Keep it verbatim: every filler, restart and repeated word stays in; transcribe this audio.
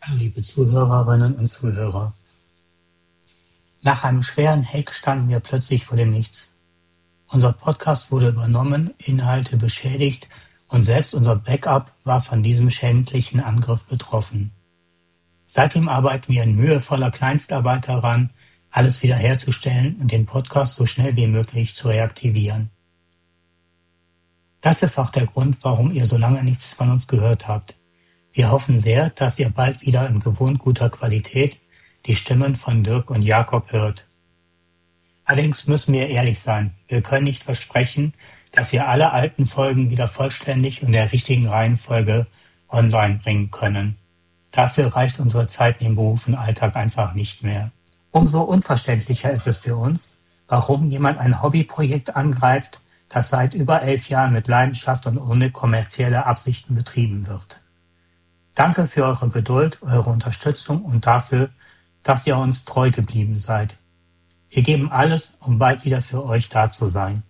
Hallo liebe Zuhörerinnen und Zuhörer. Nach einem schweren Hack standen wir plötzlich vor dem Nichts. Unser Podcast wurde übernommen, Inhalte beschädigt und selbst unser Backup war von diesem schändlichen Angriff betroffen. Seitdem arbeiten wir in mühevoller Kleinstarbeit daran, alles wiederherzustellen und den Podcast so schnell wie möglich zu reaktivieren. Das ist auch der Grund, warum ihr so lange nichts von uns gehört habt. Wir hoffen sehr, dass ihr bald wieder in gewohnt guter Qualität die Stimmen von Dirk und Jakob hört. Allerdings müssen wir ehrlich sein, wir können nicht versprechen, dass wir alle alten Folgen wieder vollständig und in der richtigen Reihenfolge online bringen können. Dafür reicht unsere Zeit im Beruf und Alltag einfach nicht mehr. Umso unverständlicher ist es für uns, warum jemand ein Hobbyprojekt angreift, das seit über elf Jahren mit Leidenschaft und ohne kommerzielle Absichten betrieben wird. Danke für eure Geduld, eure Unterstützung und dafür, dass ihr uns treu geblieben seid. Wir geben alles, um bald wieder für euch da zu sein.